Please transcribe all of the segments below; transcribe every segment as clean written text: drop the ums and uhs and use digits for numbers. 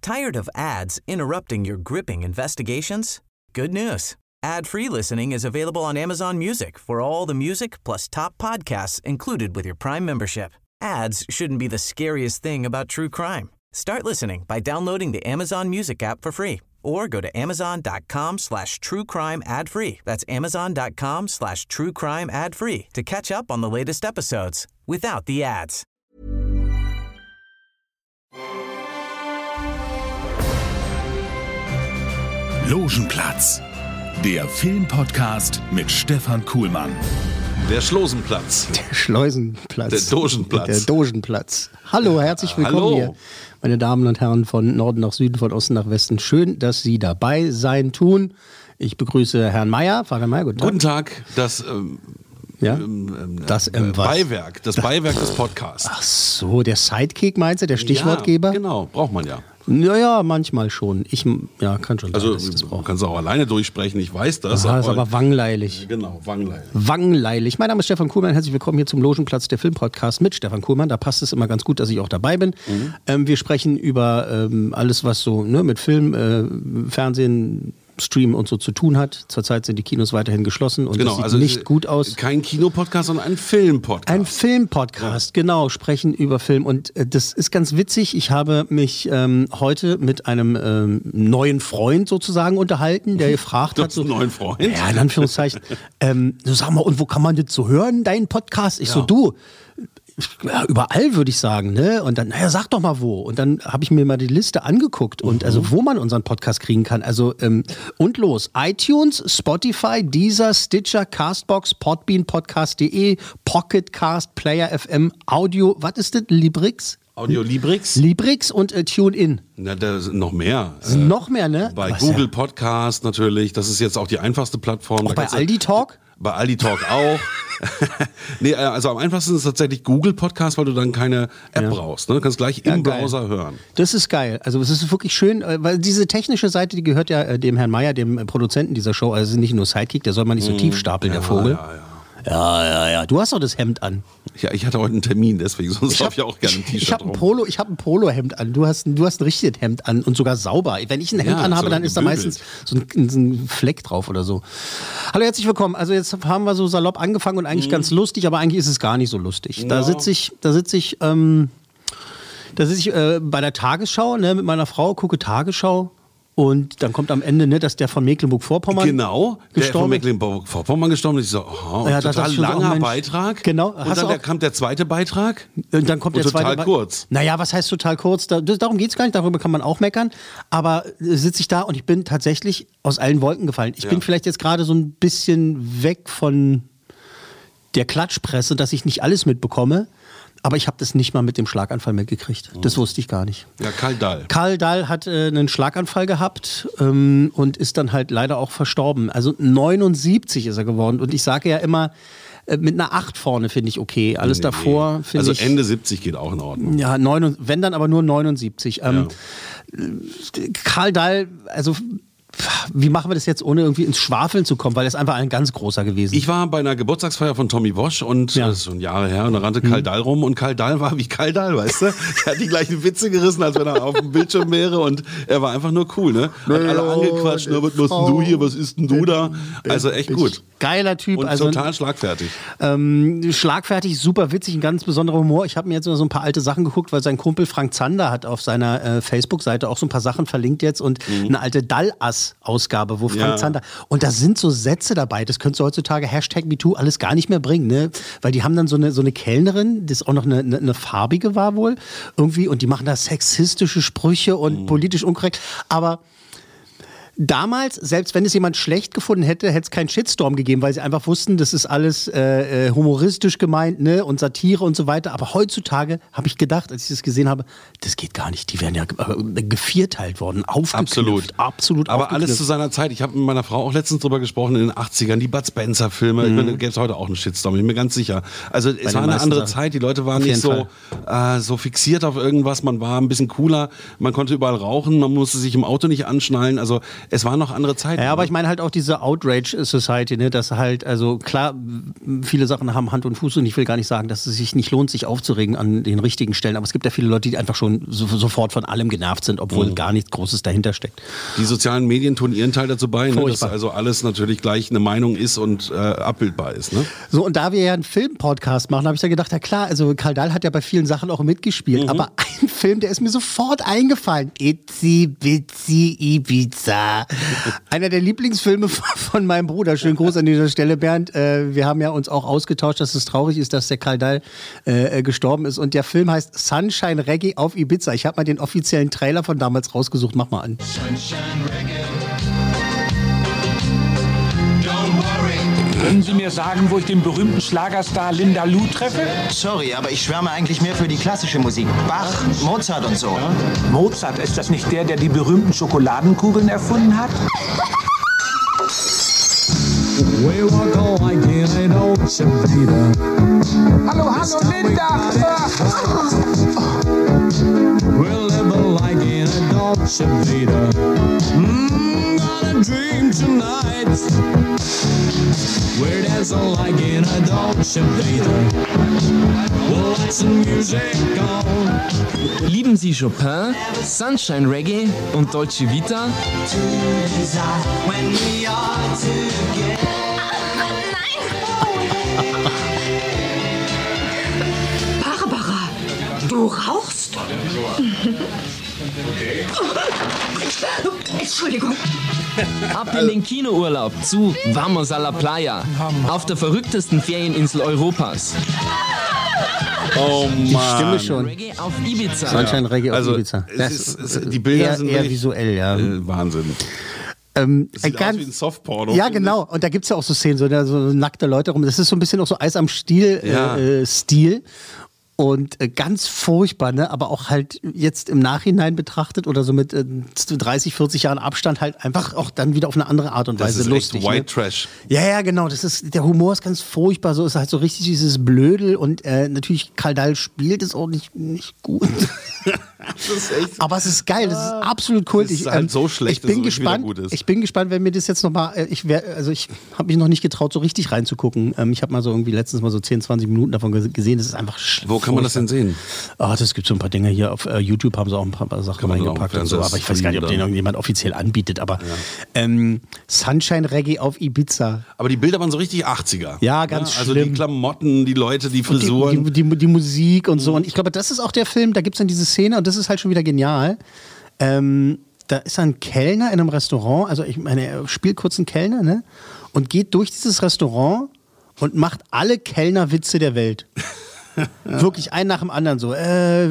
Tired of ads interrupting your gripping investigations? Good news. Ad-free listening is available on Amazon Music for all the music plus top podcasts included with your Prime membership. Ads shouldn't be the scariest thing about true crime. Start listening by downloading the Amazon Music app for free or go to amazon.com/truecrime ad-free. That's amazon.com/truecrime ad-free to catch up on the latest episodes without the ads. Logenplatz, der Filmpodcast mit Stefan Kuhlmann. Der Schlosenplatz. Der Schleusenplatz. Der Dogenplatz. Der Dogenplatz. Hallo, herzlich willkommen hier, meine Damen und Herren, von Norden nach Süden, von Osten nach Westen. Schön, dass Sie dabei sein tun. Ich begrüße Herrn Meier. Vater Meier, guten Tag. Guten Tag. Das Beiwerk. Das Beiwerk des Podcasts. Ach so, der Sidekick meinst du, der Stichwortgeber? Ja, genau, braucht man ja. Naja, manchmal schon. Kann schon sein, Also, dass ich das du brauche. kannst auch alleine durchsprechen, ich weiß das. Das ist aber wangleilig. Genau, wangleilig. Wangleilig. Mein Name ist Stefan Kuhlmann. Herzlich willkommen hier zum Logenplatz, der Filmpodcast mit Stefan Kuhlmann. Da passt es immer ganz gut, dass ich auch dabei bin. Wir sprechen über alles, was so mit Film, Fernsehen, Stream und so zu tun hat. Zurzeit sind die Kinos weiterhin geschlossen und das sieht nicht gut aus. Kein Kinopodcast, sondern ein Filmpodcast. Ein Filmpodcast, genau, sprechen über Film. Und das ist ganz witzig. Ich habe mich heute mit einem neuen Freund sozusagen unterhalten, der gefragt hat. So, einen neuen Freund? Ja, in Anführungszeichen. So, sag mal, und wo kann man das so hören, deinen Podcast? Ich so, du, ja, überall würde ich sagen, ne? Und dann, naja, sag doch mal wo. Und dann habe ich mir mal die Liste angeguckt und also wo man unseren Podcast kriegen kann. Also und los. iTunes, Spotify, Deezer, Stitcher, Castbox, Podbean, Podcast.de, Pocketcast, Player FM, Audio, was ist das? Librix? Audio Librix? Librix und TuneIn. Na, da sind noch mehr. Sind noch mehr, ne? Bei Google Podcast natürlich. Das ist jetzt auch die einfachste Plattform. Auch bei Aldi Talk? Bei Aldi Talk auch. Nee, also am einfachsten ist tatsächlich Google Podcast, weil du dann keine App brauchst. Ne? Du kannst gleich im Browser hören. Das ist geil. Also es ist wirklich schön, weil diese technische Seite, die gehört ja dem Herrn Meier, dem Produzenten dieser Show. Also nicht nur Sidekick, der soll man nicht so tief stapeln, der Vogel. Ja. Du hast doch das Hemd an. Ja, ich hatte heute einen Termin, deswegen sonst habe ich auch gerne ein T-Shirt. Ich habe ein Polohemd an. Du hast ein richtiges Hemd an und sogar sauber. Wenn ich ein Hemd anhabe, dann ist da meistens so ein Fleck drauf oder so. Hallo, herzlich willkommen. Also jetzt haben wir so salopp angefangen und eigentlich ganz lustig, aber eigentlich ist es gar nicht so lustig. Da sitze ich bei der Tagesschau, ne, mit meiner Frau, gucke Tagesschau. Und dann kommt am Ende, dass der von Mecklenburg-Vorpommern gestorben ist. Der von Mecklenburg-Vorpommern gestorben ist. Ich so, total langer Beitrag. Genau. Und dann kam der zweite Beitrag. Und dann kommt der zweite total kurz. Naja, was heißt total kurz? Darum geht es gar nicht, darüber kann man auch meckern. Aber sitze ich da und ich bin tatsächlich aus allen Wolken gefallen. Ich bin vielleicht jetzt gerade so ein bisschen weg von der Klatschpresse, dass ich nicht alles mitbekomme. Aber ich habe das nicht mal mit dem Schlaganfall mitgekriegt. Das wusste ich gar nicht. Ja, Karl Dall. Karl Dall hat einen Schlaganfall gehabt und ist dann halt leider auch verstorben. Also 79 ist er geworden. Und ich sage ja immer, mit einer 8 vorne finde ich okay. Alles davor finde ich... Also Ende 70 geht auch in Ordnung. Ja, wenn dann aber nur 79. Karl Dall, also... Wie machen wir das jetzt, ohne irgendwie ins Schwafeln zu kommen? Weil er ist einfach ein ganz großer gewesen. Ich war bei einer Geburtstagsfeier von Tommy Bosch und das ist schon Jahre her und da rannte Karl Dall rum und Karl Dall war wie Karl Dall, weißt du? Er hat die gleichen Witze gerissen, als wenn er auf dem Bildschirm wäre und er war einfach nur cool, ne? Hat alle angequatscht, was machst denn du hier, was isst denn du da? Also echt gut. Geiler Typ. Und also, total schlagfertig. Schlagfertig, super witzig, ein ganz besonderer Humor. Ich habe mir jetzt so ein paar alte Sachen geguckt, weil sein Kumpel Frank Zander hat auf seiner Facebook-Seite auch so ein paar Sachen verlinkt jetzt und eine alte Dallass-Ausgabe, wo Frank Zander, und da sind so Sätze dabei, das könntest du heutzutage #MeToo alles gar nicht mehr bringen, ne? Weil die haben dann so eine Kellnerin, das auch noch eine farbige war wohl, irgendwie, und die machen da sexistische Sprüche und politisch unkorrekt, aber damals, selbst wenn es jemand schlecht gefunden hätte, hätte es keinen Shitstorm gegeben, weil sie einfach wussten, das ist alles humoristisch gemeint, ne, und Satire und so weiter. Aber heutzutage habe ich gedacht, als ich das gesehen habe, das geht gar nicht. Die werden ja gevierteilt worden, aufgeknüpft. Absolut. Aber alles zu seiner Zeit. Ich habe mit meiner Frau auch letztens drüber gesprochen, in den 80ern, die Bud Spencer-Filme. Ich meine, da gäbe es heute auch einen Shitstorm, bin ich mir ganz sicher. Also es war eine andere Zeit, die Leute waren nicht so fixiert auf irgendwas, man war ein bisschen cooler, man konnte überall rauchen, man musste sich im Auto nicht anschnallen. Also es waren noch andere Zeiten. Ja, aber ich meine halt auch diese Outrage Society, ne, dass halt, also klar, viele Sachen haben Hand und Fuß und ich will gar nicht sagen, dass es sich nicht lohnt, sich aufzuregen an den richtigen Stellen, aber es gibt ja viele Leute, die einfach schon sofort von allem genervt sind, obwohl gar nichts Großes dahinter steckt. Die sozialen Medien tun ihren Teil dazu bei, ne, dass also alles natürlich gleich eine Meinung ist und abbildbar ist. Ne? So, und da wir ja einen Film-Podcast machen, habe ich ja gedacht, ja klar, also Karl Dahl hat ja bei vielen Sachen auch mitgespielt, aber ein Film, der ist mir sofort eingefallen. Itsy Bitsy Ibiza. Einer der Lieblingsfilme von meinem Bruder. Schönen Gruß an dieser Stelle, Bernd. Wir haben ja uns auch ausgetauscht, dass es traurig ist, dass der Karl Dahl gestorben ist. Und der Film heißt Sunshine Reggae auf Ibiza. Ich habe mal den offiziellen Trailer von damals rausgesucht. Mach mal an. Sunshine Reggae. Don't worry. Können Sie mir sagen, wo ich den berühmten Schlagerstar Linda Lou treffe? Sorry, aber ich schwärme eigentlich mehr für die klassische Musik. Bach, Mozart und so. Ja? Mozart, ist das nicht der die berühmten Schokoladenkugeln erfunden hat? Hallo, Linda! We'll live like in a Dolce Vita. Gonna dream tonight. We're dancing like in a Dolce Vita. We'll light some music on. Lieben Sie Chopin, Sunshine Reggae und Dolce Vita? Barbara, du rauchst? Entschuldigung. Ab in den Kinourlaub zu Vamos a la Playa. Auf der verrücktesten Ferieninsel Europas. Oh Mann. Die Stimme schon. Reggae auf Ibiza. Sunshine Reggae auf Ibiza. Die Bilder sind eher visuell, ja. Wahnsinn. Das sieht aus wie ein Softporno. Ja, genau. Und da gibt es ja auch so Szenen, so nackte Leute rum. Das ist so ein bisschen auch so Eis am Stiel Stil. Und ganz furchtbar, ne? Aber auch halt jetzt im Nachhinein betrachtet oder so mit 30, 40 Jahren Abstand halt einfach auch dann wieder auf eine andere Art und Weise das ist lustig. Echt White Trash. Ja, genau. Der Humor ist ganz furchtbar. So ist halt so richtig dieses Blödel und natürlich Karl Dahl spielt es auch nicht gut. Das ist echt, aber es ist geil, das ist absolut kultig. Es ist halt so schlecht, ich bin dass es gespannt, wieder gut ist. Ich bin gespannt, wenn mir das jetzt nochmal, ich habe mich noch nicht getraut, so richtig reinzugucken. Ich habe mal so irgendwie letztens mal so 10, 20 Minuten davon gesehen, das ist einfach Wo kann man das denn sehen? Das gibt so ein paar Dinge hier, auf YouTube haben sie auch ein paar Sachen reingepackt und so, aber ich weiß gar nicht, ob den irgendjemand offiziell anbietet, aber Sunshine Reggae auf Ibiza. Aber die Bilder waren so richtig 80er. Ja, ganz schlimm. Also die Klamotten, die Leute, die Frisuren. Die Musik und so. Und ich glaube, das ist auch der Film, da gibt es dann diese Szene und das ist halt schon wieder genial. Da ist ein Kellner in einem Restaurant, also ich meine, er spielt kurz einen Kellner, ne? Und geht durch dieses Restaurant und macht alle Kellnerwitze der Welt. Wirklich einen nach dem anderen so.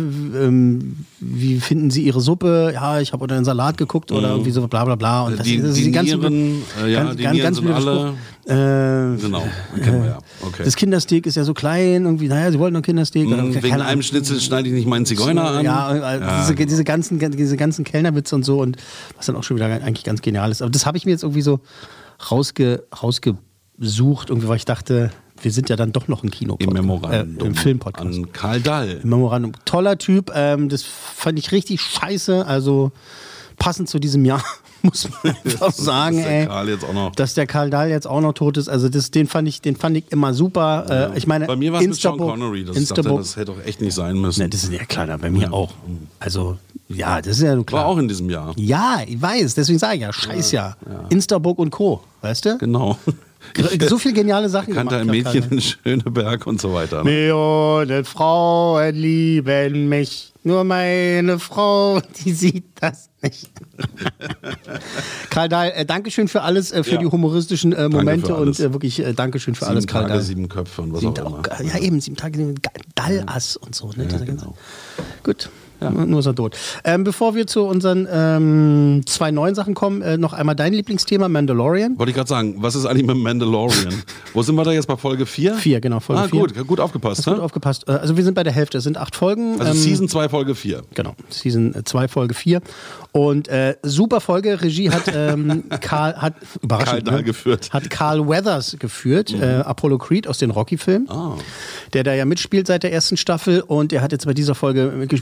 Wie finden Sie Ihre Suppe? Ja, ich habe unter den Salat geguckt oder irgendwie so bla bla bla. Und die Nieren, ganz sind alle. Genau, kennen wir ja. Okay. Das Kindersteak ist ja so klein, irgendwie, naja, Sie wollten noch Kindersteak. Wegen einem Schnitzel schneide ich nicht meinen Zigeuner an. Ja, diese ganzen Kellnerwitze und so und was dann auch schon wieder eigentlich ganz genial ist. Aber das habe ich mir jetzt irgendwie so rausgesucht, irgendwie, weil ich dachte, wir sind ja dann doch noch ein Kino-Podcast. Im Filmpodcast. An Karl Dahl. Im Memorandum. Toller Typ, das fand ich richtig scheiße, also passend zu diesem Jahr, muss man einfach sagen, dass der Karl Dahl jetzt auch noch tot ist. Also den fand ich immer super. Ja. Ich meine, bei mir war es mit Sean Connery, das hätte doch echt nicht sein müssen. Ne, das ist ja klar, bei mir auch. Also, ja, das ist ja nur klar. War auch in diesem Jahr. Ja, ich weiß, deswegen sage ich ja, Scheißjahr. Ja. Instaburg und Co., weißt du? Genau. So viele geniale Sachen gemacht. Kannte ein Mädchen in Schöneberg und so weiter. Ne? Millionen Frauen lieben mich, nur meine Frau, die sieht das nicht. Karl Dahl, Dankeschön für alles, für die humoristischen Momente und wirklich Dankeschön für alles, Karl Dahl. 7 Köpfe und was auch immer. Ja, eben, 7 Tage, Dallass und so. Ne? Ja, genau. Gut. Ja. Nur ist er tot. Bevor wir zu unseren 2 neuen Sachen kommen, noch einmal dein Lieblingsthema, Mandalorian. Wollte ich gerade sagen, was ist eigentlich mit Mandalorian? Wo sind wir da jetzt bei Folge 4? 4, genau, Folge 4. Gut aufgepasst. Gut aufgepasst. Also wir sind bei der Hälfte, es sind 8 Folgen. Also Season 2, Folge 4. Genau, Season 2, Folge 4. Und super Folge, Regie hat Karl Dahl geführt. Hat Carl Weathers geführt, Apollo Creed aus den Rocky-Filmen, der da ja mitspielt seit der ersten Staffel und er hat jetzt bei dieser Folge mitgespielt.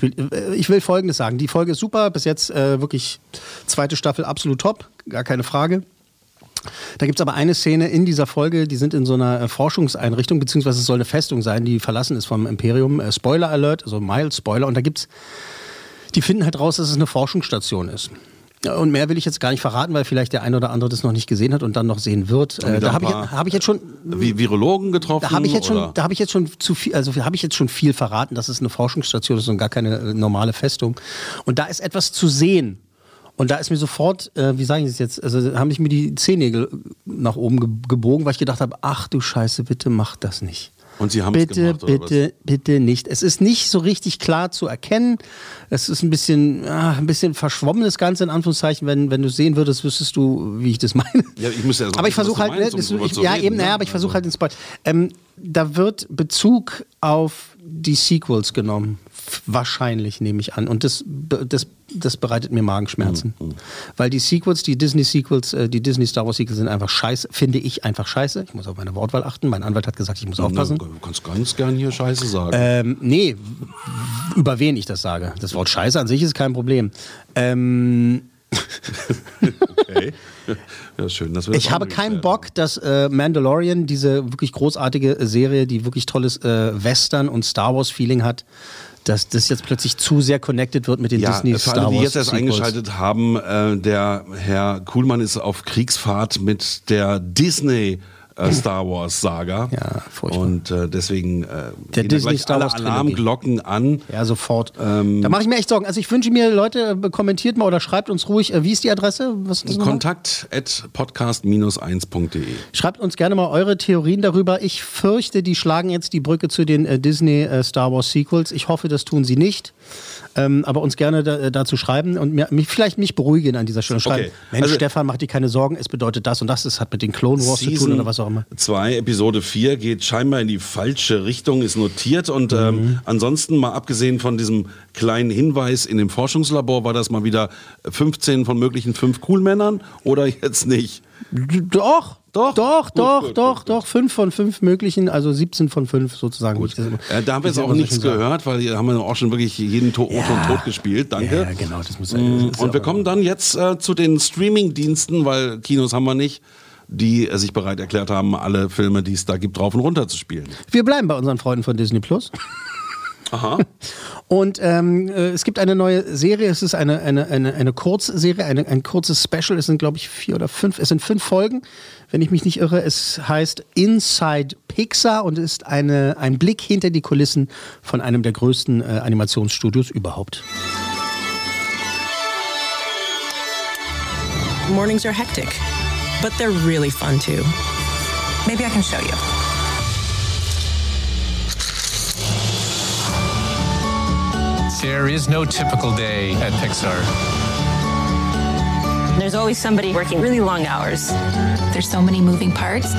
ich will Folgendes sagen. Die Folge ist super, bis jetzt wirklich zweite Staffel absolut top, gar keine Frage. Da gibt es aber eine Szene in dieser Folge, die sind in so einer Forschungseinrichtung, beziehungsweise es soll eine Festung sein, die verlassen ist vom Imperium. Spoiler Alert, also mild Spoiler. Und da die finden halt raus, dass es eine Forschungsstation ist. Und mehr will ich jetzt gar nicht verraten, weil vielleicht der eine oder andere das noch nicht gesehen hat und dann noch sehen wird. Da habe ich jetzt schon Virologen getroffen. Da habe ich jetzt schon zu viel, also habe ich jetzt schon viel verraten, dass es eine Forschungsstation ist und gar keine normale Festung. Und da ist etwas zu sehen. Und da ist mir sofort, wie sage ich das jetzt, also haben sich mir die Zehennägel nach oben gebogen, weil ich gedacht habe, ach du Scheiße, bitte mach das nicht. Und Sie haben es gemacht, oder was? Bitte nicht. Es ist nicht so richtig klar zu erkennen. Es ist ein bisschen verschwommen, das Ganze, in Anführungszeichen. Wenn du es sehen würdest, wüsstest du, wie ich das meine. Ja, ich muss ja aber ich versuche halt, aber ich versuche halt den Spoil. Da wird Bezug auf die Sequels genommen. Wahrscheinlich, nehme ich an. Und das bereitet mir Magenschmerzen. Weil die Sequels, die Disney-Sequels, die Disney-Star Wars-Sequels sind einfach scheiße. Finde ich einfach scheiße. Ich muss auf meine Wortwahl achten. Mein Anwalt hat gesagt, ich muss aufpassen. Du kannst ganz gern hier Scheiße sagen. Nee, über wen ich das sage. Das Wort Scheiße an sich ist kein Problem. Okay. Ja, schön, dass wir das ich habe keinen Bock, dass Mandalorian, diese wirklich großartige Serie, die wirklich tolles Western- und Star Wars-Feeling hat, dass das jetzt plötzlich zu sehr connected wird mit den Disney Star Wars. Für alle, die jetzt erst eingeschaltet haben, der Herr Kuhlmann ist auf Kriegsfahrt mit der Disney Star Wars Saga. Ja, furchtbar. Und deswegen der gehen Disney gleich Star alle Wars Alarmglocken an. Ja, sofort. Da mache ich mir echt Sorgen. Also ich wünsche mir, Leute, kommentiert mal oder schreibt uns ruhig, wie ist die Adresse? Kontakt@podcast-1.de. Schreibt uns gerne mal eure Theorien darüber. Ich fürchte, die schlagen jetzt die Brücke zu den Disney Star Wars Sequels. Ich hoffe, das tun sie nicht. Aber uns gerne dazu schreiben und vielleicht mich beruhigen an dieser Stelle. Schreiben, Mensch, also, Stefan, mach dir keine Sorgen, es bedeutet das und das. Es hat mit den Clone Wars zu tun oder was auch immer. 2, Episode 4 geht scheinbar in die falsche Richtung, ist notiert. Und ansonsten, mal abgesehen von diesem kleinen Hinweis in dem Forschungslabor, war das mal wieder 15 von möglichen 5 Coolmännern oder jetzt nicht? Doch. 5 von 5 möglichen, also 17 von 5 sozusagen. Da haben wir jetzt auch nichts gehört, weil hier haben wir auch schon wirklich jeden Ton tot gespielt. Danke. Ja, genau. Das muss und wir kommen dann jetzt zu den Streaming-Diensten, weil Kinos haben wir nicht, die sich bereit erklärt haben, alle Filme, die es da gibt, drauf und runter zu spielen. Wir bleiben bei unseren Freunden von Disney Plus. Aha. Und es gibt eine neue Serie, es ist eine Kurzserie, ein kurzes Special, es sind glaube ich 4 oder 5, es sind 5 Folgen, wenn ich mich nicht irre. Es heißt Inside Pixar und ist ein Blick hinter die Kulissen von einem der größten Animationsstudios überhaupt. Mornings are hectic, but they're really fun too. Maybe I can show you. There is no typical day at Pixar. There's always somebody working really long hours. There's so many moving parts.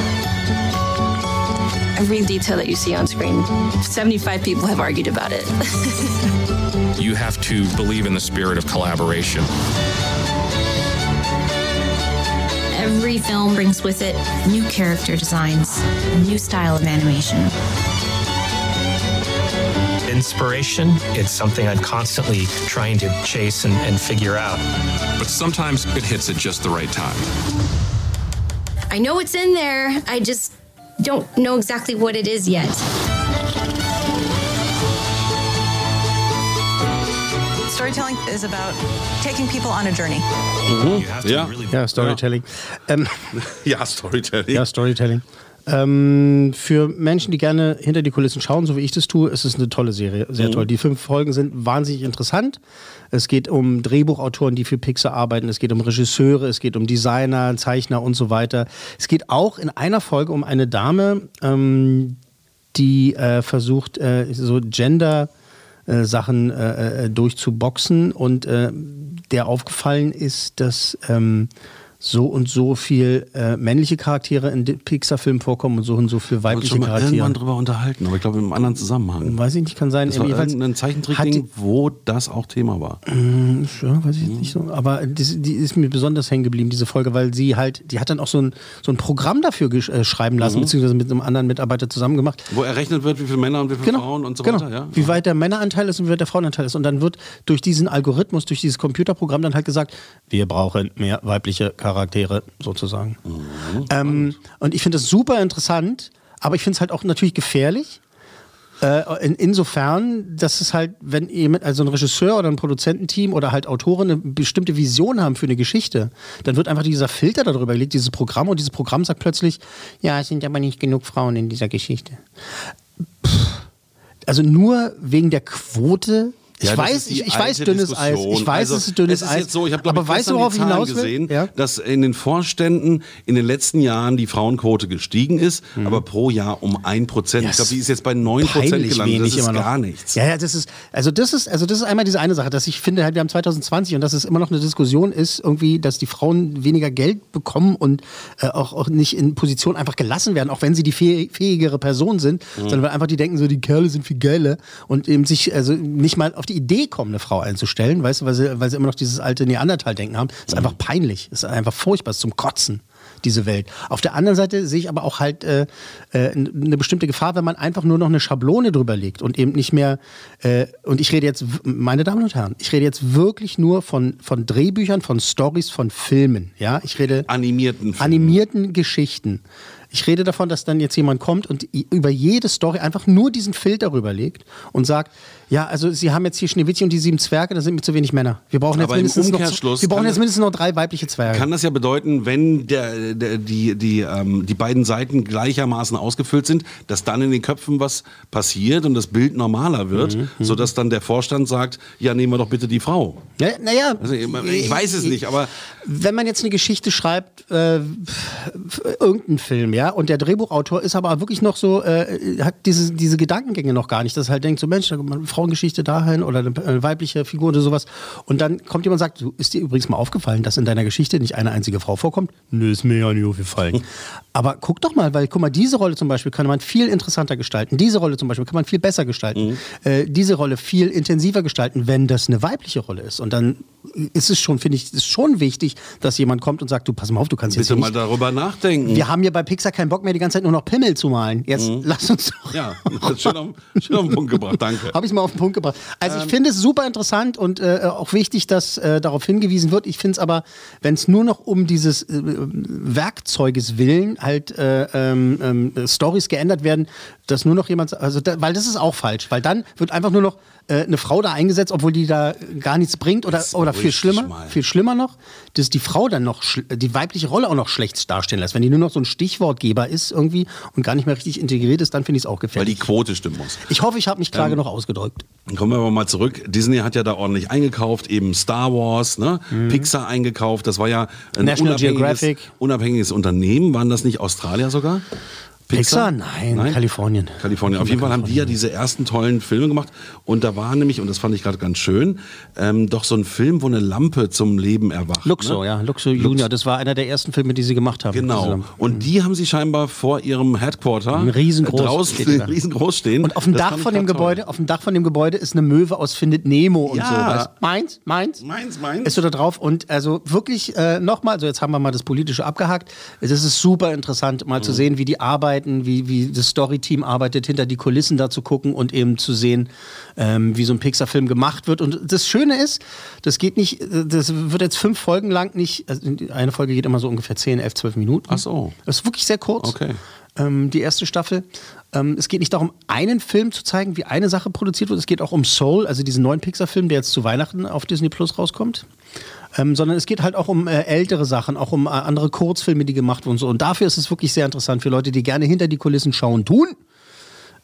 Every detail that you see on screen, 75 people have argued about it. You have to believe in the spirit of collaboration. Every film brings with it new character designs, a new style of animation. Inspiration, it's something I'm constantly trying to chase and figure out. But sometimes it hits at just the right time. I know it's in there, I just don't know exactly what it is yet. Storytelling is about taking people on a journey. Ja, Storytelling. Ja, Storytelling. Ja, Storytelling. Für Menschen, die gerne hinter die Kulissen schauen, so wie ich das tue, ist es eine tolle Serie, sehr toll. Die 5 Folgen sind wahnsinnig interessant. Es geht um Drehbuchautoren, die für Pixar arbeiten, es geht um Regisseure, es geht um Designer, Zeichner und so weiter. Es geht auch in einer Folge um eine Dame, die versucht, so Gender-Sachen durchzuboxen und der aufgefallen ist, dass so und so viel männliche Charaktere in Pixar-Filmen vorkommen und so viel weibliche Charaktere. Wir haben irgendwann drüber unterhalten, aber ich glaube im anderen Zusammenhang. Weiß ich nicht, kann sein. Das war irgendein Zeichentrickding, wo das auch Thema war. Ja, weiß ich nicht so. Aber die ist mir besonders hängen geblieben, diese Folge, weil die hat dann auch so ein Programm dafür schreiben lassen, beziehungsweise mit einem anderen Mitarbeiter zusammen gemacht. Wo errechnet wird, wie viele Männer und wie viele Frauen und so weiter. Ja? Wie weit der Männeranteil ist und wie weit der Frauenanteil ist. Und dann wird durch diesen Algorithmus, durch dieses Computerprogramm dann halt gesagt, wir brauchen mehr weibliche Charaktere sozusagen. Und ich finde das super interessant, aber ich finde es halt auch natürlich gefährlich. Insofern, dass es halt, wenn jemand, also ein Regisseur oder ein Produzententeam oder halt Autoren eine bestimmte Vision haben für eine Geschichte, dann wird einfach dieser Filter darüber gelegt, dieses Programm, und dieses Programm sagt plötzlich, ja, es sind aber nicht genug Frauen in dieser Geschichte. Also nur wegen der Quote. Ich weiß, dünnes Eis. Ich weiß, es ist dünnes Eis. Jetzt so, ich habe, aber weißt du, worauf ich hinaus will? Gesehen, dass in den Vorständen in den letzten Jahren die Frauenquote gestiegen ist, aber pro Jahr um 1%. Ich glaube, die ist jetzt bei 9% gelandet. Das ist gar nichts. Ja, das ist einmal diese eine Sache, dass ich finde, halt, wir haben 2020 und dass es immer noch eine Diskussion ist, irgendwie, dass die Frauen weniger Geld bekommen und auch nicht in Position einfach gelassen werden, auch wenn sie die fähigere Person sind, sondern weil einfach die denken so, die Kerle sind viel geiler und eben sich also nicht mal auf die Idee kommen, eine Frau einzustellen, weißt du, weil sie immer noch dieses alte Neandertal-Denken haben. Das ist einfach peinlich. Das ist einfach furchtbar. Das ist zum Kotzen, diese Welt. Auf der anderen Seite sehe ich aber auch halt eine bestimmte Gefahr, wenn man einfach nur noch eine Schablone drüber legt und eben nicht mehr, und ich rede jetzt, meine Damen und Herren, ich rede jetzt wirklich nur von Drehbüchern, von Storys, von Filmen. Ja? Ich rede animierten Geschichten. Ich rede davon, dass dann jetzt jemand kommt und über jede Story einfach nur diesen Filter rüberlegt und sagt, ja, also Sie haben jetzt hier Schneewittchen und die 7 Zwerge, da sind mir zu wenig Männer. Wir brauchen jetzt mindestens noch 3 weibliche Zwerge. Kann das ja bedeuten, wenn die beiden Seiten gleichermaßen ausgefüllt sind, dass dann in den Köpfen was passiert und das Bild normaler wird, sodass dann der Vorstand sagt, ja, nehmen wir doch bitte die Frau. Naja, also, ich weiß es nicht, aber wenn man jetzt eine Geschichte schreibt, irgendeinen Film, ja, und der Drehbuchautor ist aber wirklich noch so, hat diese Gedankengänge noch gar nicht, dass er halt denkt, so Mensch, da kommt eine Frauengeschichte dahin oder eine weibliche Figur oder sowas, und dann kommt jemand und sagt, ist dir übrigens mal aufgefallen, dass in deiner Geschichte nicht eine einzige Frau vorkommt? Nö, ist mir ja nicht aufgefallen. Aber guck doch mal, weil guck mal, diese Rolle zum Beispiel kann man viel interessanter gestalten, diese Rolle zum Beispiel kann man viel besser gestalten, diese Rolle viel intensiver gestalten, wenn das eine weibliche Rolle ist. Und dann ist es schon, finde ich, ist schon wichtig, dass jemand kommt und sagt, du, pass mal auf, du kannst jetzt bitte mal darüber nachdenken. Wir haben hier bei Pixar keinen Bock mehr, die ganze Zeit nur noch Pimmel zu malen. Jetzt lass uns doch. Ja, schön auf den Punkt gebracht, danke. Habe ich mal auf den Punkt gebracht. Also ich finde es super interessant und auch wichtig, dass darauf hingewiesen wird. Ich finde es aber, wenn es nur noch um dieses Werkzeuges willen halt Storys geändert werden, dass nur noch jemand, weil das ist auch falsch, weil dann wird einfach nur noch eine Frau da eingesetzt, obwohl die da gar nichts bringt oder viel schlimmer noch, dass die Frau dann noch die weibliche Rolle auch noch schlecht dastehen lässt. Wenn die nur noch so ein Stichwortgeber ist irgendwie und gar nicht mehr richtig integriert ist, dann finde ich es auch gefährlich. Weil die Quote stimmen muss. Ich hoffe, ich habe mich klar genug ausgedrückt. Dann kommen wir aber mal zurück. Disney hat ja da ordentlich eingekauft, eben Star Wars, ne? Pixar eingekauft. Das war ja ein unabhängiges Unternehmen. Waren das nicht Australier sogar? Pixar? Nein, Kalifornien. Auf jeden Fall haben die ja diese ersten tollen Filme gemacht. Und da war nämlich, und das fand ich gerade ganz schön, doch so ein Film, wo eine Lampe zum Leben erwacht. Luxor, ne? Luxor Junior. Das war einer der ersten Filme, die sie gemacht haben. Genau. Und die haben sie scheinbar vor ihrem Headquarter riesengroß stehen. Und auf dem Dach von dem Gebäude ist eine Möwe aus Findet Nemo und so. Weißt? Meins. Ist so da drauf. Und also wirklich nochmal, also jetzt haben wir mal das Politische abgehakt. Es ist super interessant, mal zu sehen, wie die arbeiten, wie das Storyteam arbeitet, hinter die Kulissen da zu gucken und eben zu sehen, wie so ein Pixar-Film gemacht wird. Und das Schöne ist, das wird jetzt 5 Folgen lang nicht, also eine Folge geht immer so ungefähr 10, 11, 12 Minuten. Ach so. Das ist wirklich sehr kurz. Okay. Die erste Staffel. Es geht nicht darum, einen Film zu zeigen, wie eine Sache produziert wird. Es geht auch um Soul, also diesen neuen Pixar-Film, der jetzt zu Weihnachten auf Disney Plus rauskommt. Sondern es geht halt auch um ältere Sachen, auch um andere Kurzfilme, die gemacht wurden. Und so. Und dafür ist es wirklich sehr interessant für Leute, die gerne hinter die Kulissen schauen tun.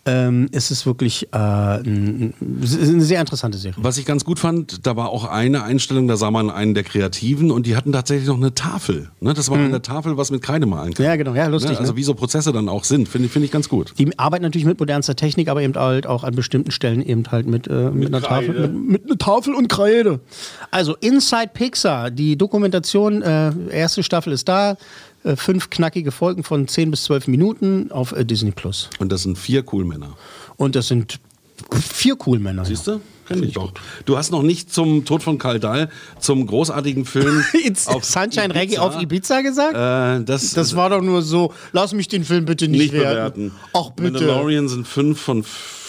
ist es wirklich eine sehr interessante Serie. Was ich ganz gut fand, da war auch eine Einstellung, da sah man einen der Kreativen und die hatten tatsächlich noch eine Tafel. Ne? Das war eine Tafel, was mit Kreide malen kann. Ja, genau, ja, lustig. Ne? Also wie so Prozesse dann auch sind, finde ich ganz gut. Die arbeiten natürlich mit modernster Technik, aber eben halt auch an bestimmten Stellen eben halt mit einer Tafel. Mit einer Tafel und Kreide. Also Inside Pixar, die Dokumentation, erste Staffel ist da. 5 knackige Folgen von 10 bis 12 Minuten auf Disney+. Und das sind 4 Coolmänner. Und das sind 4 Coolmänner. Siehst du? Kenn ich doch. Du hast noch nicht zum Tod von Karl Dahl, zum großartigen Film auf Sunshine Reggae auf Ibiza gesagt? Das war doch nur so, lass mich den Film bitte nicht bewerten. Ach bitte. Mandalorian sind 5 von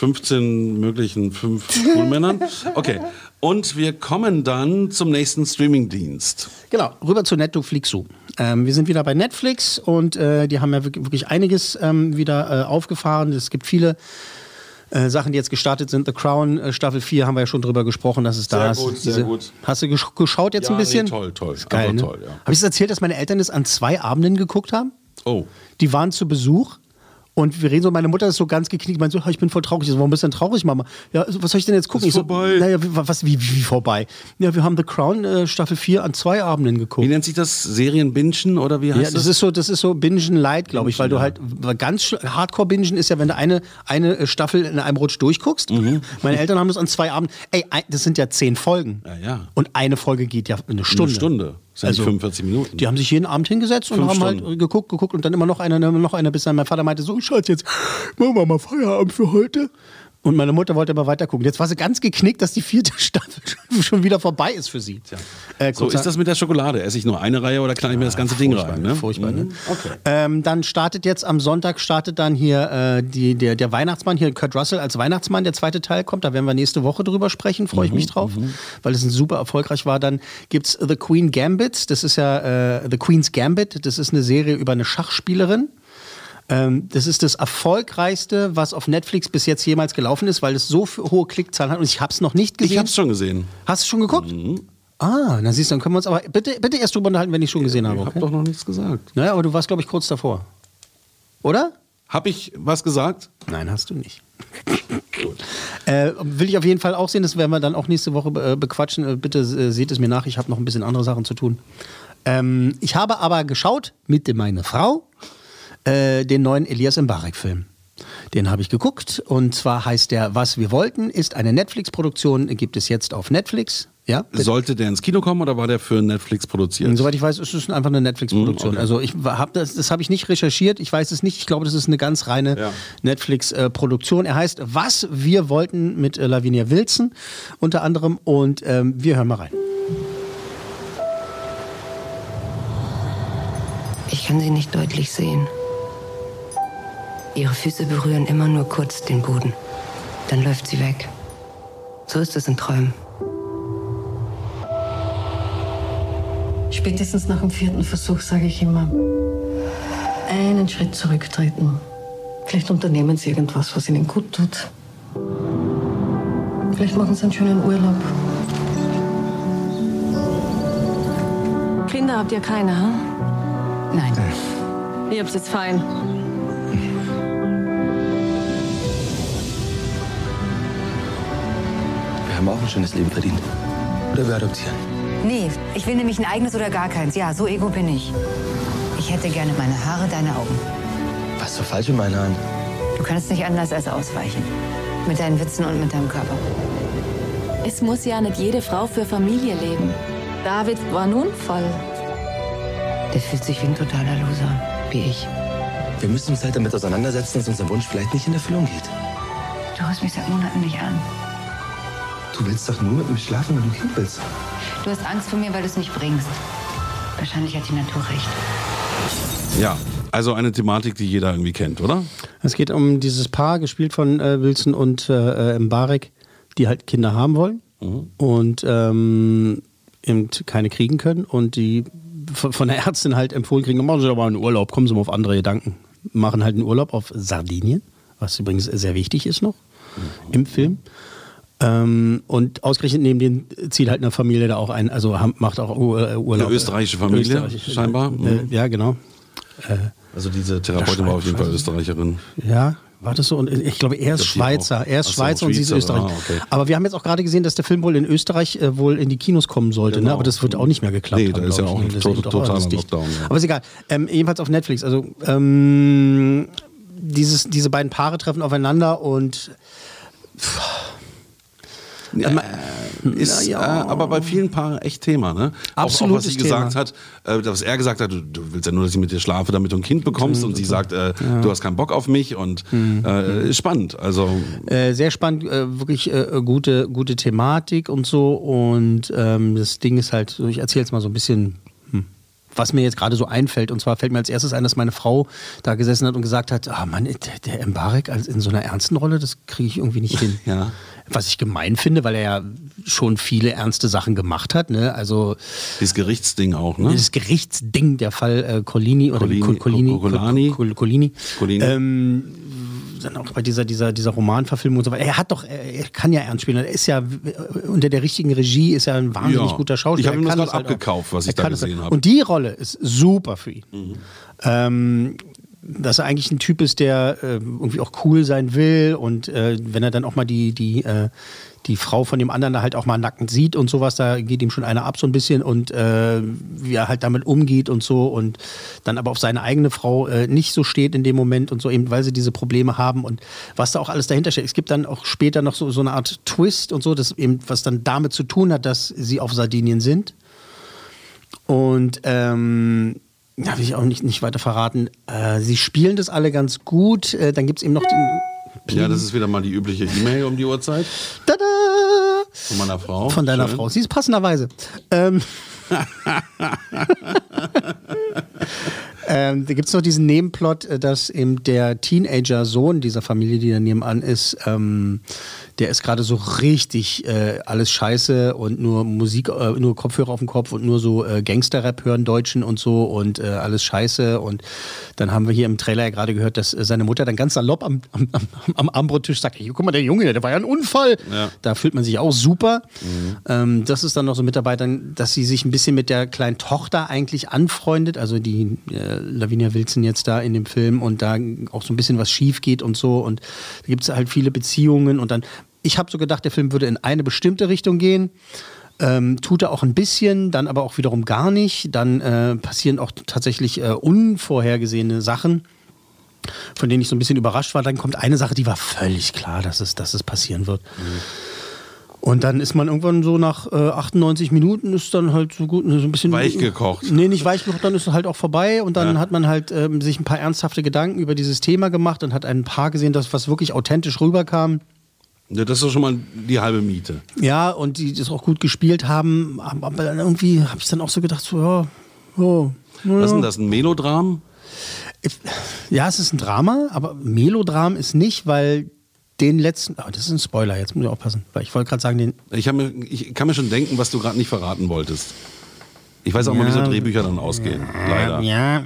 15 möglichen 5 Coolmännern. Okay. Und wir kommen dann zum nächsten Streamingdienst. Genau, rüber zu Netflixu. Wir sind wieder bei Netflix und die haben ja wirklich einiges wieder aufgefahren. Es gibt viele Sachen, die jetzt gestartet sind. The Crown, Staffel 4, haben wir ja schon drüber gesprochen, dass es da ist. Sehr gut. Hast du geschaut jetzt ein bisschen? Nee, toll. Ist geil, ne? Toll, ja. Habe ich es erzählt, dass meine Eltern es an 2 Abenden geguckt haben? Oh. Die waren zu Besuch. Und wir reden so, meine Mutter ist so ganz geknickt, meint so, ich bin voll traurig. Ich so, warum bist du denn traurig, Mama? Ja, was soll ich denn jetzt gucken? Ist vorbei. So, naja, wie vorbei? Ja, wir haben The Crown Staffel 4 an 2 Abenden geguckt. Wie nennt sich das? Serienbingen oder wie heißt das? Das ist so Bingen Light, glaube ich, weil du halt ganz Hardcore-Bingen ist ja, wenn du eine Staffel in einem Rutsch durchguckst. Mhm. Meine Eltern haben das an 2 Abenden. Ey, das sind ja 10 Folgen. Ja. Und eine Folge geht ja eine Stunde. Eine Stunde. Das sind 45 Minuten. Die haben sich jeden Abend hingesetzt und haben halt geguckt und dann immer noch einer, bis dann mein Vater meinte, so, Schatz, jetzt machen wir mal Feierabend für heute. Und meine Mutter wollte aber weiter gucken. Jetzt war sie ganz geknickt, dass die 4. Staffel schon wieder vorbei ist für sie. So ist das mit der Schokolade. Esse ich nur eine Reihe oder knall ich mir das ganze Ding rein? Ne? Furchtbar, ne? Okay. Dann startet jetzt am Sonntag dann hier der Weihnachtsmann, hier Kurt Russell als Weihnachtsmann, der 2. Teil kommt. Da werden wir nächste Woche drüber sprechen, freue ich mich drauf, weil es super erfolgreich war. Dann gibt es The Queen Gambit, das ist ja The Queen's Gambit, das ist eine Serie über eine Schachspielerin. Das ist das erfolgreichste, was auf Netflix bis jetzt jemals gelaufen ist, weil es so hohe Klickzahlen hat und ich habe es noch nicht gesehen. Ich habe es schon gesehen. Hast du schon geguckt? Mhm. Na siehst du, dann können wir uns aber bitte erst drüber unterhalten, wenn ich schon gesehen habe. Ich habe doch noch nichts gesagt. Naja, aber du warst, glaube ich, kurz davor. Oder? Habe ich was gesagt? Nein, hast du nicht. Will ich auf jeden Fall auch sehen, das werden wir dann auch nächste Woche bequatschen. Bitte seht es mir nach, ich habe noch ein bisschen andere Sachen zu tun. Ich habe aber geschaut mit meiner Frau den neuen Elias Mbarek-Film. Den habe ich geguckt und zwar heißt der Was wir wollten, ist eine Netflix-Produktion, gibt es jetzt auf Netflix. Ja, sollte der ins Kino kommen oder war der für Netflix produziert? Soweit ich weiß, ist es einfach eine Netflix-Produktion. Okay. Also das habe ich nicht recherchiert, ich weiß es nicht. Ich glaube, das ist eine ganz reine Netflix-Produktion. Er heißt Was wir wollten mit Lavinia Wilson unter anderem und wir hören mal rein. Ich kann sie nicht deutlich sehen. Ihre Füße berühren immer nur kurz den Boden. Dann läuft sie weg. So ist es in Träumen. Spätestens nach dem 4. Versuch sage ich immer, einen Schritt zurücktreten. Vielleicht unternehmen Sie irgendwas, was Ihnen gut tut. Vielleicht machen Sie einen schönen Urlaub. Kinder habt ihr keine, hm? Nein. Ihr habt's jetzt fein. Wir haben auch ein schönes Leben verdient. Oder wir adoptieren. Nee, ich will nämlich ein eigenes oder gar keins. Ja, so ego bin ich. Ich hätte gerne meine Haare, deine Augen. Was ist so falsch in meinen Haaren? Du kannst nicht anders als ausweichen. Mit deinen Witzen und mit deinem Körper. Es muss ja nicht jede Frau für Familie leben. David war nun voll. Der fühlt sich wie ein totaler Loser, wie ich. Wir müssen uns halt damit auseinandersetzen, dass unser Wunsch vielleicht nicht in Erfüllung geht. Du rufst mich seit Monaten nicht an. Du willst doch nur mit mir schlafen, wenn du Kind willst. Du hast Angst vor mir, weil du es nicht bringst. Wahrscheinlich hat die Natur recht. Ja, also eine Thematik, die jeder irgendwie kennt, oder? Es geht um dieses Paar, gespielt von Wilson und Mbarek, die halt Kinder haben wollen und eben keine kriegen können und die von der Ärztin halt empfohlen kriegen, machen Sie doch mal einen Urlaub, kommen Sie mal auf andere Gedanken. Machen halt einen Urlaub auf Sardinien, was übrigens sehr wichtig ist noch im Film. Und ausgerechnet neben dem zieht halt eine Familie da auch ein, also macht auch Urlaub. Eine österreichische Familie, scheinbar. Ja, genau. Also diese Therapeutin war auf jeden Fall Österreicherin. Ja, War das so? Und ich glaube, er ist Schweizer. Er ist Schweizer und sie ist Österreicher. Okay. Aber wir haben jetzt auch gerade gesehen, dass der Film wohl in Österreich wohl in die Kinos kommen sollte. Genau. Ne? Aber das wird auch nicht mehr geklappt. Nee, da ist ja auch ein totaler Lockdown. Ja. Aber ist egal. Jedenfalls auf Netflix. Also diese beiden Paare treffen aufeinander und ist aber bei vielen Paaren echt Thema, ne? Absolut. Auch was sie gesagt hat, was er gesagt hat, du willst ja nur, dass ich mit dir schlafe, damit du ein Kind bekommst, und sie sagt, du hast keinen Bock auf mich, und ist spannend. Also sehr spannend, wirklich gute Thematik und so, und das Ding ist halt, ich erzähle jetzt mal so ein bisschen, was mir jetzt gerade so einfällt. Und zwar fällt mir als erstes ein, dass meine Frau da gesessen hat und gesagt hat, Mann, der Mbarek in so einer ernsten Rolle, das kriege ich irgendwie nicht hin. Ja. Was ich gemein finde, weil er ja schon viele ernste Sachen gemacht hat. Ne? Also dieses Gerichtsding auch, ne? Das Gerichtsding, der Fall Collini. Dann auch bei dieser Romanverfilmung und so weiter. Er kann ja ernst spielen. Er ist ja unter der richtigen Regie, ist ja ein wahnsinnig guter Schauspieler. Ich habe ihm das gerade abgekauft, was ich da gesehen habe. Und die Rolle ist super für ihn. Dass er eigentlich ein Typ ist, der irgendwie auch cool sein will, und wenn er dann auch mal die Frau von dem anderen da halt auch mal nackend sieht und sowas, da geht ihm schon einer ab so ein bisschen, und wie er halt damit umgeht und so, und dann aber auf seine eigene Frau nicht so steht in dem Moment und so, eben weil sie diese Probleme haben und was da auch alles dahinter steht. Es gibt dann auch später noch so eine Art Twist und so, das eben, was dann damit zu tun hat, dass sie auf Sardinien sind. Und ja, will ich auch nicht weiter verraten. Sie spielen das alle ganz gut. Dann gibt es eben noch den... Ja, das ist wieder mal die übliche E-Mail um die Uhrzeit. Tada! Von meiner Frau. Von deiner Frau. Sie ist passenderweise. Da gibt es noch diesen Nebenplot, dass eben der Teenager-Sohn dieser Familie, die da nebenan ist, der ist gerade so richtig alles scheiße und nur Musik, nur Kopfhörer auf dem Kopf und nur so Gangster-Rap hören, Deutschen und so, und alles scheiße. Und dann haben wir hier im Trailer ja gerade gehört, dass seine Mutter dann ganz salopp am Armbrottisch sagt, guck mal, der Junge, der war ja ein Unfall. Ja. Da fühlt man sich auch super. Das ist dann noch so mit dabei, dass sie sich ein bisschen mit der kleinen Tochter eigentlich anfreundet, also die Lavinia Wilson jetzt da in dem Film, und da auch so ein bisschen was schief geht und so, und da gibt es halt viele Beziehungen, und dann, ich habe so gedacht, der Film würde in eine bestimmte Richtung gehen, tut er auch ein bisschen, dann aber auch wiederum gar nicht, dann passieren auch tatsächlich unvorhergesehene Sachen, von denen ich so ein bisschen überrascht war. Dann kommt eine Sache, die war völlig klar, dass es passieren wird. Und dann ist man irgendwann so nach 98 Minuten ist dann halt so gut, so ein bisschen... Weich gekocht. Nee, nicht weich gekocht, dann ist es halt auch vorbei, und dann hat man halt sich ein paar ernsthafte Gedanken über dieses Thema gemacht und hat ein Paar gesehen, was wirklich authentisch rüberkam. Ja, das ist doch schon mal die halbe Miete. Ja, und die das auch gut gespielt haben, aber dann irgendwie habe ich dann auch so gedacht, so, ja. Was ist denn das, ein Melodram? Ja, es ist ein Drama, aber Melodram ist nicht, weil den letzten... Oh, das ist ein Spoiler, jetzt muss ich aufpassen. Weil ich wollte gerade sagen, ich kann mir schon denken, was du gerade nicht verraten wolltest. Ich weiß auch mal, wie so Drehbücher dann ausgehen. Leider. Ja.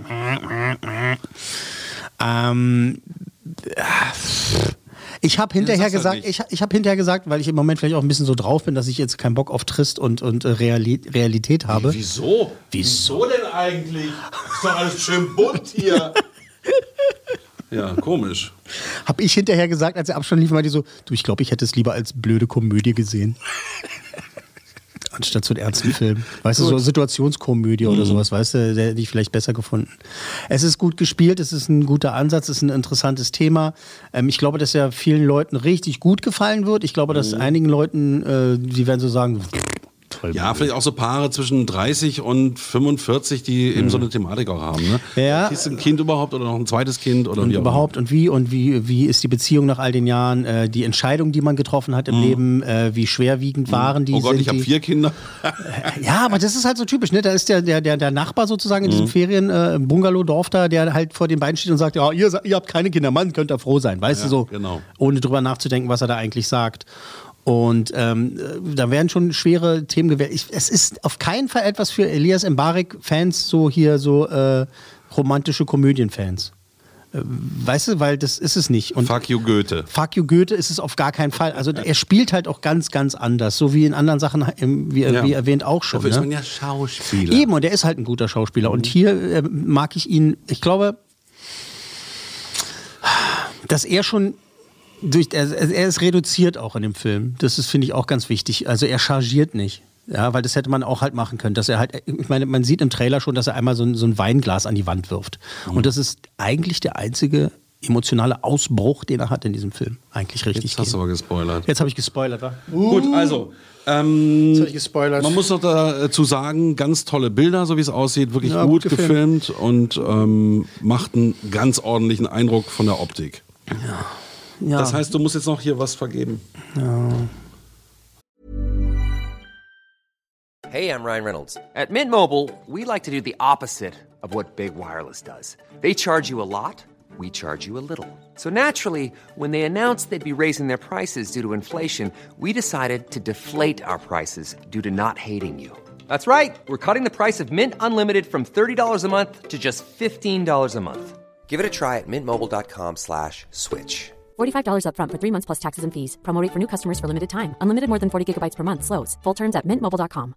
Ich habe hinterher gesagt, weil ich im Moment vielleicht auch ein bisschen so drauf bin, dass ich jetzt keinen Bock auf Trist und Realität habe. Wieso? Wieso denn eigentlich? Ist doch alles schön bunt hier. Ja, komisch. Hab ich hinterher gesagt, als der Abstand lief, meinte ich so, ich glaube, ich hätte es lieber als blöde Komödie gesehen. Anstatt so einen ernsten Film. Weißt du, so Situationskomödie oder sowas, weißt du, der hätte ich vielleicht besser gefunden. Es ist gut gespielt, es ist ein guter Ansatz, es ist ein interessantes Thema. Ich glaube, dass er vielen Leuten richtig gut gefallen wird. Ich glaube, dass einigen Leuten, die werden so sagen... Ja, vielleicht auch so Paare zwischen 30 und 45, die eben so eine Thematik auch haben. Ne? Ja. Ist ein Kind überhaupt oder noch ein zweites Kind? Oder und wie überhaupt und wie ist die Beziehung nach all den Jahren, die Entscheidungen, die man getroffen hat im Leben, wie schwerwiegend waren die? Oh Gott, ich habe 4 Kinder. Ja, aber das ist halt so typisch. Ne? Da ist der Nachbar sozusagen in diesem Ferien-Bungalow-Dorf da, der halt vor den beiden steht und sagt, ja, ihr habt keine Kinder, Mann, könnt ihr froh sein. Weißt du, so, genau. Ohne drüber nachzudenken, was er da eigentlich sagt. Und da werden schon schwere Themen gewählt. Es ist auf keinen Fall etwas für Elias Mbarek-Fans, so romantische Komödien-Fans. Weißt du, weil das ist es nicht. Und Fuck you Goethe. Fuck you Goethe ist es auf gar keinen Fall. Also er spielt halt auch ganz, ganz anders. So wie in anderen Sachen, wie erwähnt auch schon. Dafür ist man ja Schauspieler. Eben, und er ist halt ein guter Schauspieler. Und hier mag ich ihn, ich glaube... dass er schon er ist reduziert auch in dem Film. Das ist, finde ich, auch ganz wichtig. Also er chargiert nicht. Ja, weil das hätte man auch halt machen können. Dass er halt, ich meine, man sieht im Trailer schon, dass er einmal so ein Weinglas an die Wand wirft. Und das ist eigentlich der einzige emotionale Ausbruch, den er hat in diesem Film. Eigentlich richtig. Jetzt hast du aber gespoilert. Jetzt habe ich gespoilert, wa? Gut, also. Jetzt habe ich gespoilert. Man muss noch dazu sagen, ganz tolle Bilder, so wie es aussieht, wirklich gut gefilmt und macht einen ganz ordentlichen Eindruck von der Optik. Ja. Das heißt, du musst jetzt noch hier was vergeben. Ja. Hey, I'm Ryan Reynolds. At Mint Mobile, we like to do the opposite of what Big Wireless does. They charge you a lot, we charge you a little. So naturally, when they announced they'd be raising their prices due to inflation, we decided to deflate our prices due to not hating you. That's right. We're cutting the price of Mint Unlimited from $30 a month to just $15 a month. Give it a try at mintmobile.com/switch. $45 up front for 3 months plus taxes and fees. Promo rate for new customers for limited time. Unlimited more than 40 gigabytes per month. Slows full terms at mintmobile.com.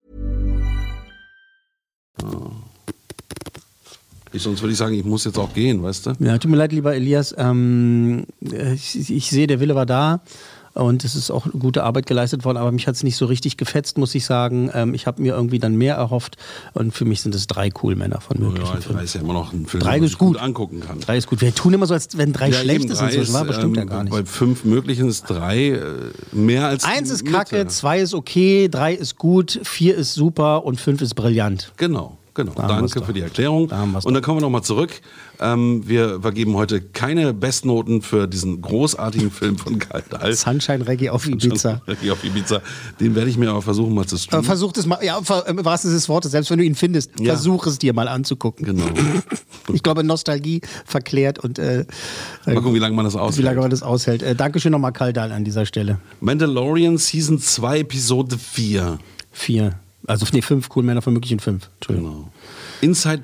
Sonst würde ich sagen, ich muss jetzt auch gehen, weißt du? Ja, tut mir leid, lieber Elias. Ich sehe, der Wille war da. Und es ist auch gute Arbeit geleistet worden, aber mich hat es nicht so richtig gefetzt, muss ich sagen. Ich habe mir irgendwie dann mehr erhofft und für mich sind es 3 Cool-Männer von möglichen Filmen. 3 ist ja immer noch ein Film, 3 den ist man gut. gut angucken kann. 3 ist gut. Wir tun immer so, als wenn 3 schlecht ist inzwischen, war bestimmt ja gar nicht. Bei 5 möglichen ist 3 mehr als 1 ist kacke, 2 ist okay, 3 ist gut, 4 ist super und 5 ist brillant. Genau. Danke für die Erklärung. Und dann kommen wir nochmal zurück. Wir vergeben heute keine Bestnoten für diesen großartigen Film von Karl Dahl. Sunshine Reggae auf Ibiza. Den werde ich mir aber versuchen mal zu streamen. Versuch es mal, ja, im wahrsten Sinne des Wortes, selbst wenn du ihn findest, versuch es dir mal anzugucken. Genau. Ich glaube, Nostalgie verklärt und mal gucken, wie lange man das aushält. Dankeschön nochmal Karl Dahl an dieser Stelle. Mandalorian Season 2 Episode 4. 4. Also 5 Cool-Männer von möglichen 5. Entschuldigung. Genau. Inside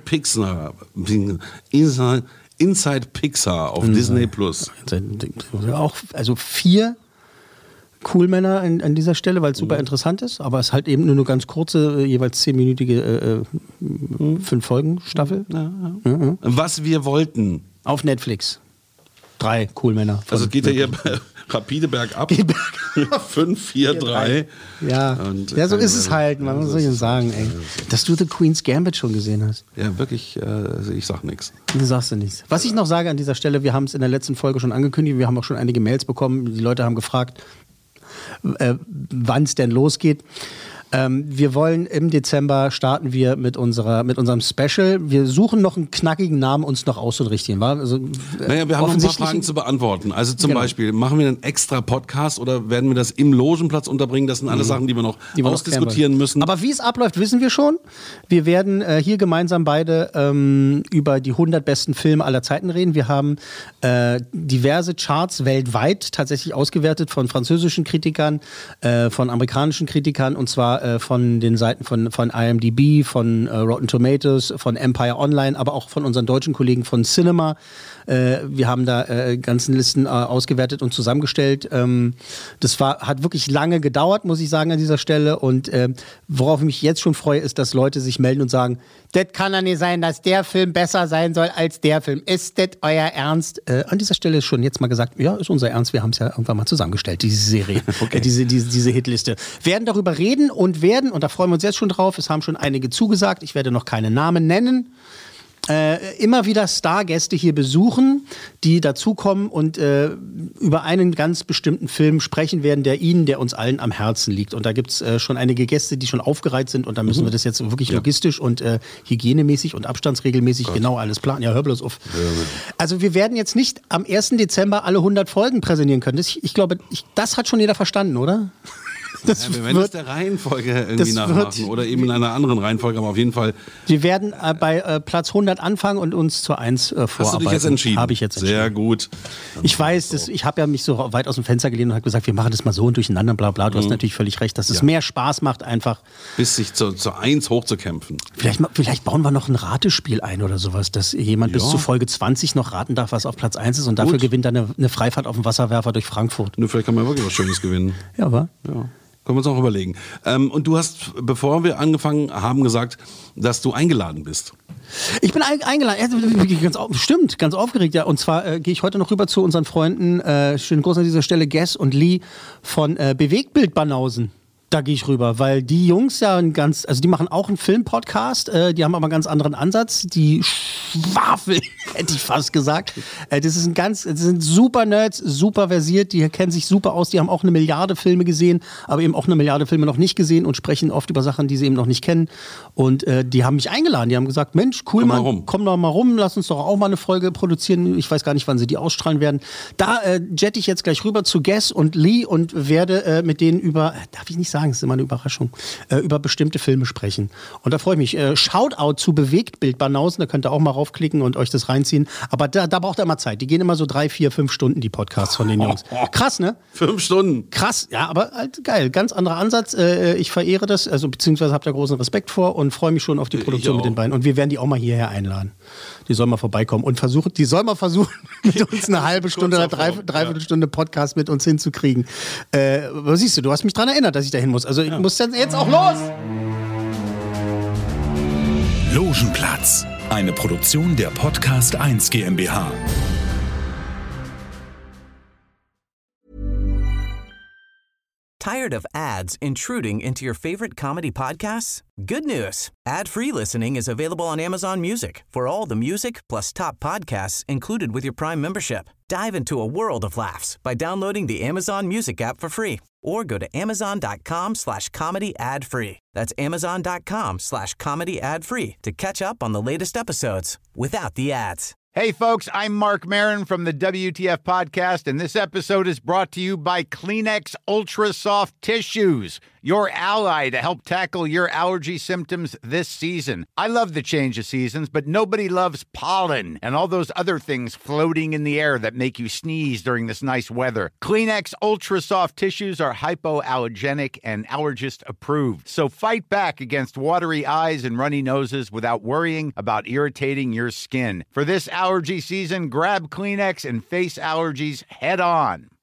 Pixar auf Disney Plus. Auch, also 4 Cool-Männer an dieser Stelle, weil es super interessant ist, aber es ist halt eben nur eine ganz kurze, jeweils 10-minütige 5-Folgen-Staffel. Was wir wollten. Auf Netflix. 3 Cool-Männer. Also es geht ja hier rapide bergab. 5, 4, 3. Ja, so ist es halt. Man soll ich sagen, ey. Dass du The Queen's Gambit schon gesehen hast. Ja, wirklich, ich sag nichts. Du sagst ja nichts. Was ich noch sage an dieser Stelle, wir haben es in der letzten Folge schon angekündigt, wir haben auch schon einige Mails bekommen, die Leute haben gefragt, wann es denn losgeht. Wir wollen im Dezember starten wir mit unserem Special. Wir suchen noch einen knackigen Namen, uns noch auszurichten. Also, wir haben noch ein paar Fragen zu beantworten. Also zum Beispiel, machen wir einen extra Podcast oder werden wir das im Logenplatz unterbringen? Das sind alles Sachen, die wir noch ausdiskutieren müssen. Aber wie es abläuft, wissen wir schon. Wir werden hier gemeinsam beide über die 100 besten Filme aller Zeiten reden. Wir haben diverse Charts weltweit tatsächlich ausgewertet von französischen Kritikern, von amerikanischen Kritikern und zwar von den Seiten von IMDb, von Rotten Tomatoes, von Empire Online, aber auch von unseren deutschen Kollegen von Cinema. Wir haben da ganzen Listen ausgewertet und zusammengestellt. Das hat wirklich lange gedauert, muss ich sagen, an dieser Stelle. Und worauf ich mich jetzt schon freue, ist, dass Leute sich melden und sagen, das kann ja nicht sein, dass der Film besser sein soll als der Film. Ist das euer Ernst? An dieser Stelle ist schon jetzt mal gesagt, ja, ist unser Ernst. Wir haben es ja irgendwann mal zusammengestellt, diese Serie, okay. diese Hitliste. Werden darüber reden und da freuen wir uns jetzt schon drauf, es haben schon einige zugesagt, ich werde noch keine Namen nennen, immer wieder Stargäste hier besuchen, die dazukommen und über einen ganz bestimmten Film sprechen werden, der uns allen am Herzen liegt. Und da gibt es schon einige Gäste, die schon aufgereiht sind und da müssen wir das jetzt wirklich logistisch und hygienemäßig und abstandsregelmäßig genau alles planen. Ja, hör bloß auf. Also wir werden jetzt nicht am 1. Dezember alle 100 Folgen präsentieren können. Ich glaube, das hat schon jeder verstanden, oder? Wir werden das der Reihenfolge irgendwie nachmachen oder eben in einer anderen Reihenfolge, aber auf jeden Fall. Wir werden bei Platz 100 anfangen und uns zur 1 vorarbeiten. Hast du dich jetzt entschieden? Habe ich jetzt entschieden. Sehr gut. Ich weiß, ich habe ja mich so weit aus dem Fenster gelehnt und habe gesagt, wir machen das mal so und durcheinander, bla bla. Du hast natürlich völlig recht, dass es mehr Spaß macht, einfach. Bis sich zur 1 hochzukämpfen. Vielleicht bauen wir noch ein Ratespiel ein oder sowas, dass jemand bis zu Folge 20 noch raten darf, was auf Platz 1 ist und dafür gewinnt dann eine Freifahrt auf dem Wasserwerfer durch Frankfurt. Vielleicht kann man wirklich was Schönes gewinnen. Ja, wa? Ja. Können wir uns auch überlegen. Und du hast, bevor wir angefangen haben, gesagt, dass du eingeladen bist. Ich bin eingeladen. Stimmt, ganz aufgeregt. Ja. Und zwar gehe ich heute noch rüber zu unseren Freunden, schönen Gruß an dieser Stelle, Guess und Lee von Bewegtbild Banausen. Da gehe ich rüber, weil die Jungs ja die machen auch einen Film-Podcast, die haben aber einen ganz anderen Ansatz, die schwafeln, hätte ich fast gesagt. Das sind super Nerds, super versiert, die kennen sich super aus, die haben auch 1 Milliarde Filme gesehen, aber eben auch 1 Milliarde Filme noch nicht gesehen und sprechen oft über Sachen, die sie eben noch nicht kennen. Und die haben mich eingeladen, die haben gesagt, Mensch, cool, Mann, komm doch mal rum, lass uns doch auch mal eine Folge produzieren. Ich weiß gar nicht, wann sie die ausstrahlen werden. Da jette ich jetzt gleich rüber zu Guess und Lee und werde mit denen über, darf ich nicht sagen, das ist immer eine Überraschung, über bestimmte Filme sprechen. Und da freue ich mich. Shoutout zu Bewegtbild Banausen, da könnt ihr auch mal raufklicken und euch das reinziehen. Aber da braucht ihr immer Zeit. Die gehen immer so 3, 4, 5 Stunden, die Podcasts von den Jungs. Krass, ne? 5 Stunden. Krass, ja, aber halt geil. Ganz anderer Ansatz. Ich verehre das, also beziehungsweise habt da großen Respekt vor und freue mich schon auf die Produktion mit den beiden. Und wir werden die auch mal hierher einladen. Die sollen mal vorbeikommen und versuchen, mit uns eine halbe Stunde oder dreiviertel Stunde Podcast mit uns hinzukriegen. Was siehst du hast mich daran erinnert, dass ich da hin muss. Also ich muss jetzt auch los! Logenplatz, eine Produktion der Podcast 1 GmbH. Tired of ads intruding into your favorite comedy podcasts? Good news. Ad-free listening is available on Amazon Music for all the music plus top podcasts included with your Prime membership. Dive into a world of laughs by downloading the Amazon Music app for free or go to amazon.com/comedy ad-free. That's amazon.com/comedy ad-free to catch up on the latest episodes without the ads. Hey, folks, I'm Mark Maron from the WTF Podcast, and this episode is brought to you by Kleenex Ultra Soft Tissues, your ally to help tackle your allergy symptoms this season. I love the change of seasons, but nobody loves pollen and all those other things floating in the air that make you sneeze during this nice weather. Kleenex Ultra Soft Tissues are hypoallergenic and allergist approved, so fight back against watery eyes and runny noses without worrying about irritating your skin. For this allergy season, grab Kleenex and face allergies head on.